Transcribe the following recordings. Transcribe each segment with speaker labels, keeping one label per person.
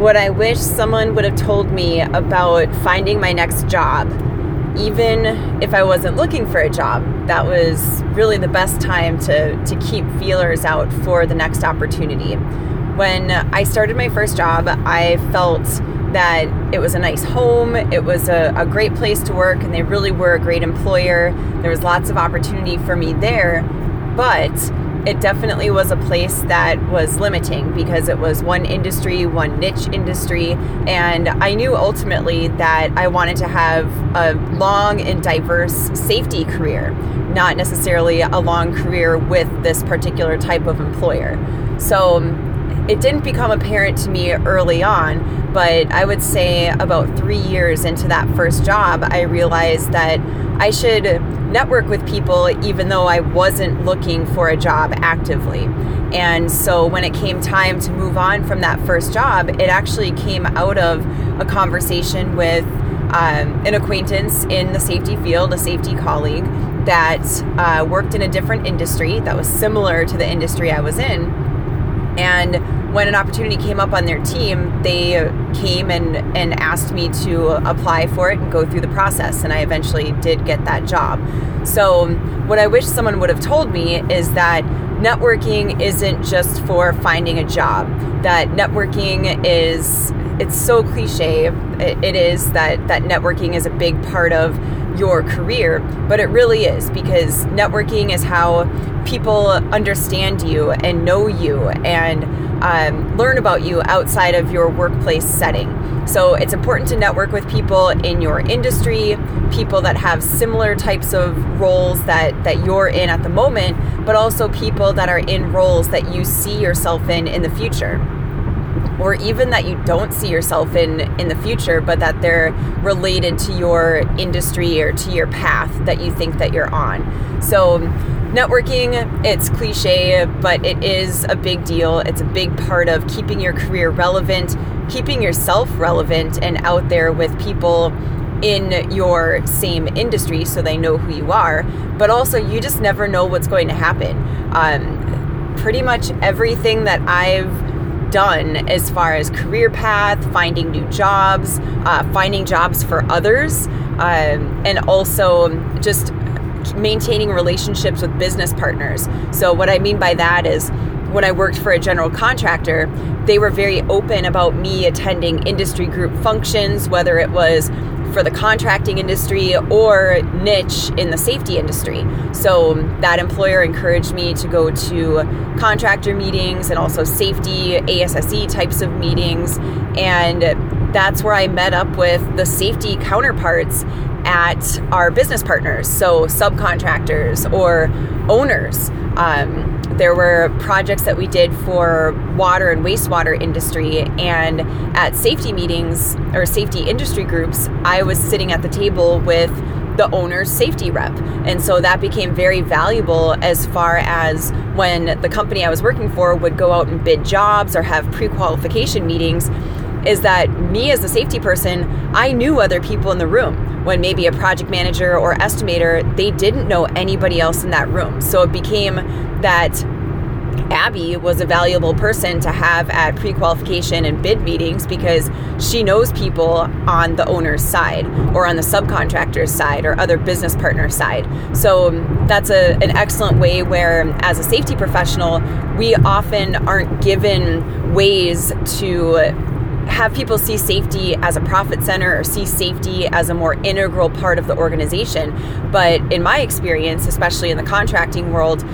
Speaker 1: What I wish someone would have told me about finding my next job, even if I wasn't looking for a job. That was really the best time to keep feelers out for the next opportunity. When I started my first job, I felt that it was a nice home, it was a great place to work, and they really were a great employer. There was lots of opportunity for me there, but it definitely was a place that was limiting because it was one industry, one niche industry, and I knew ultimately that I wanted to have a long and diverse safety career, not necessarily a long career with this particular type of employer. So it didn't become apparent to me early on, but I would say about 3 years into that first job, I realized that I should network with people even though I wasn't looking for a job actively. And so when it came time to move on from that first job, it actually came out of a conversation with an acquaintance in the safety field, a safety colleague that worked in a different industry that was similar to the industry I was in. And when an opportunity came up on their team, they came and asked me to apply for it and go through the process. And I eventually did get that job. So what I wish someone would have told me is that networking isn't just for finding a job. That networking it's so cliche. It is that networking is a big part of your career, but it really is, because networking is how people understand you and know you and learn about you outside of your workplace setting. So it's important to network with people in your industry, people that have similar types of roles that you're in at the moment, but also people that are in roles that you see yourself in the future. Or even that you don't see yourself in the future, but that they're related to your industry or to your path that you think that you're on. So networking, it's cliche, but it is a big deal. It's a big part of keeping your career relevant, keeping yourself relevant and out there with people in your same industry so they know who you are. But also, you just never know what's going to happen. Pretty much everything that I've done as far as career path, finding new jobs, finding jobs for others, and also just maintaining relationships with business partners. So what I mean by that is, when I worked for a general contractor, they were very open about me attending industry group functions, whether it was for the contracting industry or niche in the safety industry. So that employer encouraged me to go to contractor meetings and also safety, ASSE types of meetings. And that's where I met up with the safety counterparts at our business partners, so subcontractors or owners. There were projects that we did for water and wastewater industry, and at safety meetings or safety industry groups, I was sitting at the table with the owner's safety rep. And so that became very valuable as far as when the company I was working for would go out and bid jobs or have pre-qualification meetings, is that me as a safety person, I knew other people in the room. When maybe a project manager or estimator, they didn't know anybody else in that room. So it became that Abby was a valuable person to have at pre-qualification and bid meetings because she knows people on the owner's side or on the subcontractor's side or other business partner side. So that's an excellent way where, as a safety professional, we often aren't given ways to have people see safety as a profit center or see safety as a more integral part of the organization. But in my experience, especially in the contracting world,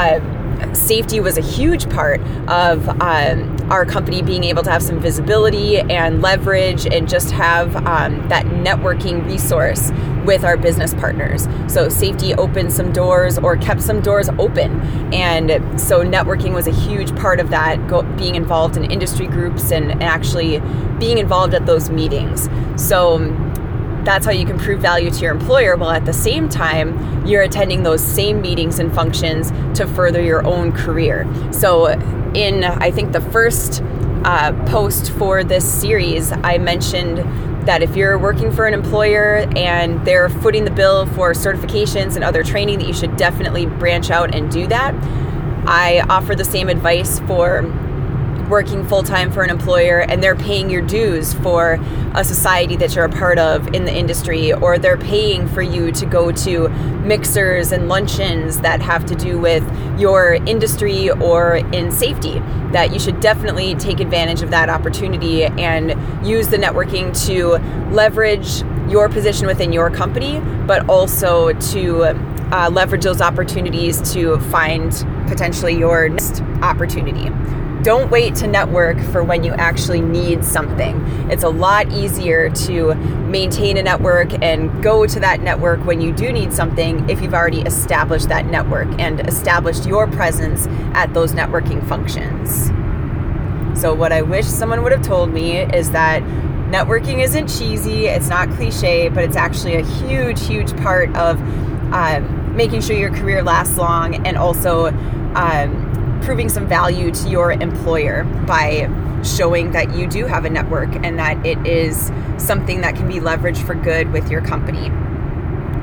Speaker 1: safety was a huge part of our company being able to have some visibility and leverage and just have that networking resource with our business partners. So safety opened some doors or kept some doors open. And so networking was a huge part of that, being involved in industry groups and actually being involved at those meetings. So that's how you can prove value to your employer, while at the same time, you're attending those same meetings and functions to further your own career. So in, I think, the first post for this series, I mentioned that if you're working for an employer and they're footing the bill for certifications and other training, that you should definitely branch out and do that. I offer the same advice for working full-time for an employer and they're paying your dues for a society that you're a part of in the industry, or they're paying for you to go to mixers and luncheons that have to do with your industry or in safety, that you should definitely take advantage of that opportunity and use the networking to leverage your position within your company, but also to leverage those opportunities to find potentially your next opportunity. Don't wait to network for when you actually need something. It's a lot easier to maintain a network and go to that network when you do need something if you've already established that network and established your presence at those networking functions. So what I wish someone would have told me is that networking isn't cheesy, it's not cliche, but it's actually a huge, huge part of making sure your career lasts long, and also proving some value to your employer by showing that you do have a network and that it is something that can be leveraged for good with your company.